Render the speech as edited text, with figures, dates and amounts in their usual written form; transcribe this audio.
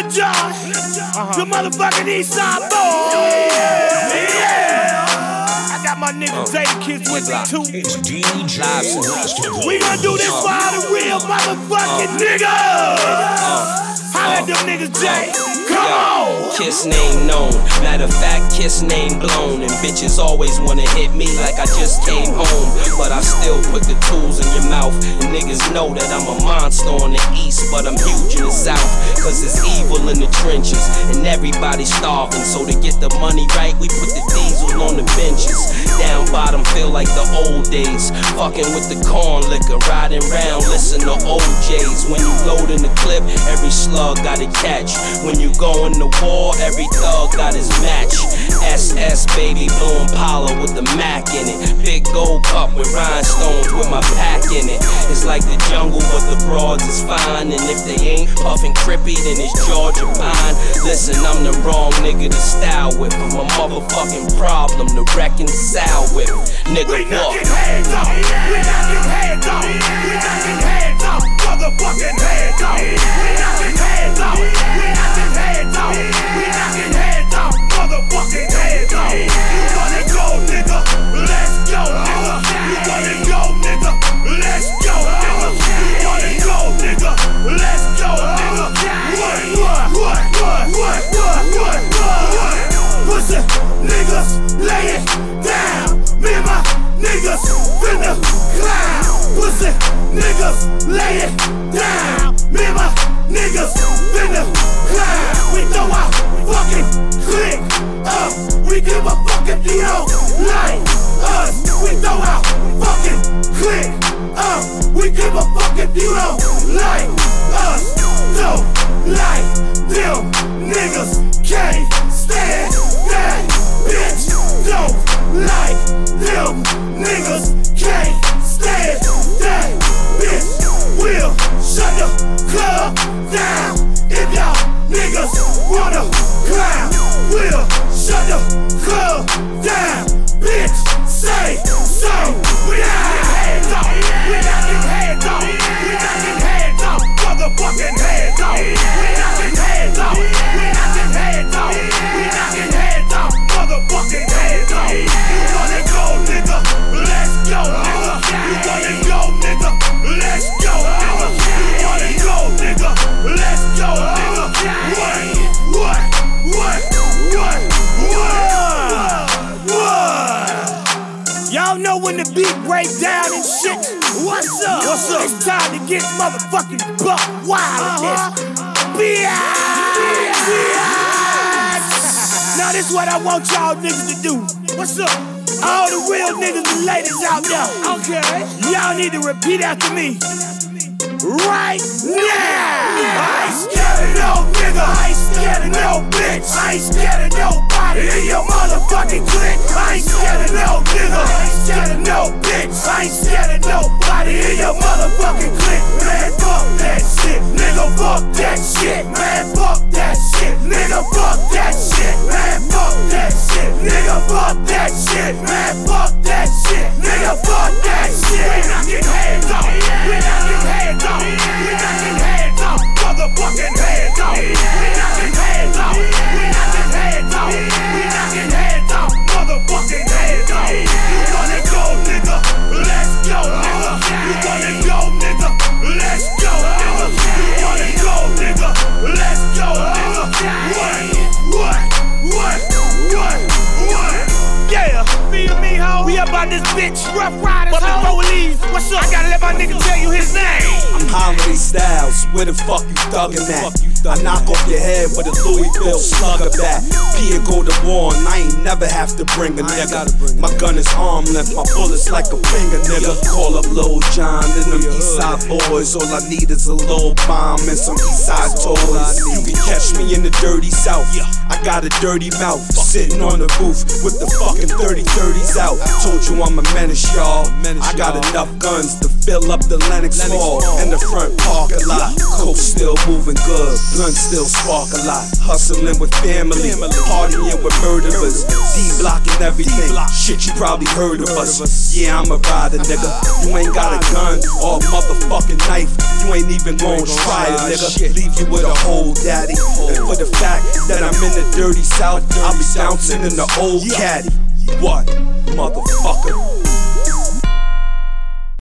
The motherfucking Eastside boy. Yeah. I got my nigga Jadakiss with me too. We gonna do this for all the real motherfucking niggas. Holla at them niggas, Jay. Come on! Kiss name known, matter of fact, kiss name blown. And bitches always wanna hit me like I just came home. But I still put the tools in your mouth. And niggas know that I'm a monster on the east, but I'm huge in the south. Cause it's evil in the trenches, and everybody's starving. So to get the money right, we put the diesel on the benches. Down bottom feel like the old days. Fucking with the corn liquor, riding round, listen to OJs. When you load in the clip, every slug got a catch. When you going to war, every thug got his match. SS baby, blue Impala with the Mac in it. Big gold cup with rhinestones with my pack in it. It's like the jungle, but the broads is fine. And if they ain't puffin' crippy, then it's Georgia pine. Listen, I'm the wrong nigga to style with. I'm a motherfucking problem to reconcile with. Nigga, we knockin' heads off. We knockin' heads off. We knockin' heads off. Motherfucking heads off. We knockin' heads off. We knockin' heads off. We knockin' heads off. Motherfucking heads off. You wanna go, nigga? Let's go, nigga. You wanna go, nigga? Let's go, nigga. You wanna go, nigga? Let's go, nigga. What? Pussy niggas, lay it down. Me and my niggas finna clown. Pussy niggas, lay it down. Me and my niggas finna clown. We throw our fucking click up. We give a fuck if you don't like us. We throw our fucking click up. We give a fuck if you don't like us. Don't like them niggas. Can't stand that bitch. Don't like them niggas. Can't stand that bitch. We'll shut the club down. If y'all niggas wanna clown, we'll shut the club down. Bitch, say so. We knockin' heads off. We knockin' heads off. We knockin' heads off. Motherfucking heads off. We knockin' heads off. We knockin' heads off. We knockin' heads off. Motherfucking heads off. You wanna go, nigga? Let's go, nigga. You wanna go, nigga? Let's go, nigga. You wanna go, nigga? Let's go, nigga. What? Y'all know when the beat breaks down and shit. What's up? What's up? It's time to get motherfucking buck wild in this. Now this is what I want y'all niggas to do. What's up? All the real niggas and ladies out there. Okay. Y'all need to repeat after me. Right now. I ain't scared of no nigga. I ain't scared of no bitch. I ain't scared of nobody in your motherfucking clique. I ain't scared of no nigga. I ain't scared of no bitch. I ain't scared of nobody in your motherfucking clique. Man, fuck that shit. Nigga, fuck that shit. Man, fuck that shit. Nigga, fuck that shit. Man, fuck that shit. Nigga, fuck that shit. Man, fuck that shit. Nigga, fuck that shit. We knockin' heads off. We knockin' heads off. We knockin' heads off. Motherfucking heads off. We knockin' heads off. We knockin' heads off. We knockin' heads off. Motherfucking heads off. You wanna go, nigga? Let's go, nigga. You wanna go, nigga? Let's go, nigga. You wanna go, nigga? Let's go, nigga. What? Yeah, me and me, ho. We up on this bitch. Rough Riders, but before we leave, what's up? I gotta let my nigga tell you his name. I'm Holiday Styles, where the fuck you thuggin' at? I knock off your head with a Louisville slugger bat. P and go to war and I ain't never have to bring a nigga. My gun is arm length, my bullets like a finger, nigga. Call up Lil John and them Eastside boys. All I need is a little bomb and some Eastside toys. You can catch me in the dirty south. I got a dirty mouth, sitting on the roof with the fucking 30-30s out. Told you I'm a menace, y'all. I got enough guns to fill up the Lenox Mall and the front parking lot. Coke still moving good, blunt still spark a lot. Hustling with family, partying with murderers, D-blocking everything. Shit, you probably heard of us. Yeah, I'm a rider, nigga. You ain't got a gun or a motherfucking knife. You ain't even gon' try it, nigga. Leave you with a hole, daddy. And for the fact that I'm in the dirty South. I'll be bouncing in the old caddy. What, motherfucker?